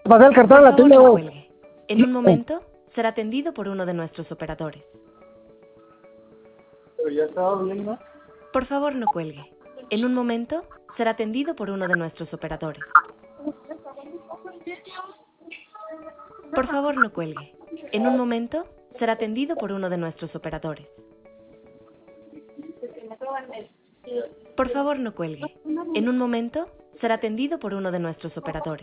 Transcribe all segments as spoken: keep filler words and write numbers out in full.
pasar el cartón Por a la favor, tienda, no güey. cuelgue. En un momento será atendido por uno de nuestros operadores. Pero ya estaba bien, ¿no? Por favor, no cuelgue. En un momento será atendido por uno de nuestros operadores. Por favor, no cuelgue. En un momento será atendido por uno de nuestros operadores. Por favor, no cuelgue. En un momento será atendido por uno de nuestros operadores.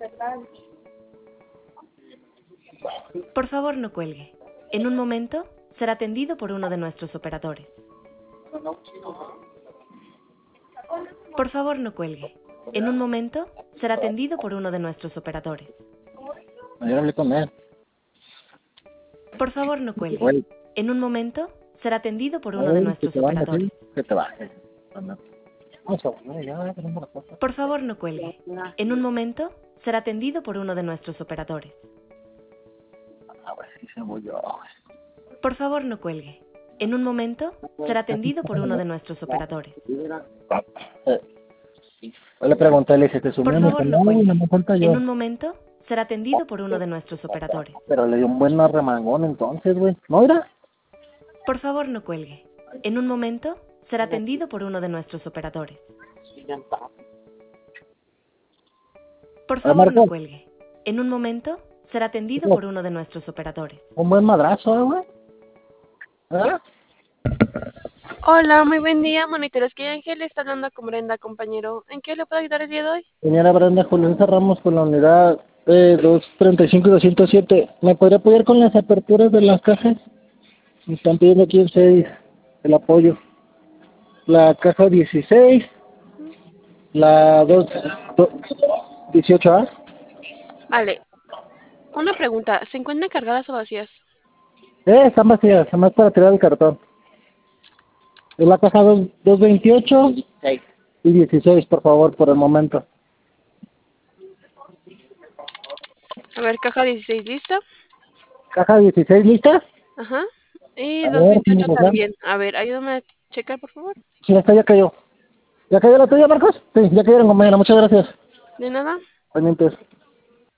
Por favor, no cuelgue. En un momento será atendido por uno de nuestros operadores. Por favor, no cuelgue. En un momento será atendido por uno de nuestros operadores. Ayer hablé con él. Por favor, no cuelgue. Güey, En un momento será atendido por uno de güey, que nuestros te vayas, operadores. ¿sí? Que te bajes. Anda. Vamos a poner ya, tenemos la cosa. Por favor, no cuelgue. En un momento será atendido por uno de nuestros operadores. A ver si se voy yo, güey. Por favor, no cuelgue. En un momento será atendido por uno de nuestros operadores. Eh, Yo le pregunté, le dije, ¿te sumió? Por Me favor, dijo, no no, cuelgue. no me falta yo. En un momento será atendido por uno de nuestros operadores. Pero le dio un buen remangón entonces, güey. ¿No era? Por favor, no cuelgue. En un momento será atendido por uno de nuestros operadores. Por A ver, favor, no Marco, cuelgue. En un momento será atendido por uno de nuestros operadores. un buen madrazo, ¿eh, güey. ¿Ah? Hola, muy buen día, monitores que Ángel está hablando con Brenda, compañero. ¿En qué le puedo ayudar el día de hoy? Señora Brenda Julián Ramos con la unidad eh, doscientos treinta y cinco y doscientos siete. ¿Me podría apoyar con las aperturas de las cajas? Me están pidiendo aquí el seis, el apoyo. La caja dieciséis, la dos, do- dieciocho A. Vale, una pregunta, ¿se encuentran cargadas o vacías? Eh, están vacías, además para tirar el cartón. Es la caja dos, doscientos veintiocho y dieciséis, por favor, por el momento. A ver, caja dieciséis lista. Caja dieciséis, ¿lista? Ajá. Y A doscientos ver, veintiocho ¿cómo va? también. A ver, ayúdame a checar, por favor. Sí, esta ya cayó. ¿Ya cayó la tuya, Marcos? Sí, ya cayeron, compañera. Muchas gracias. ¿De nada? Pendientes.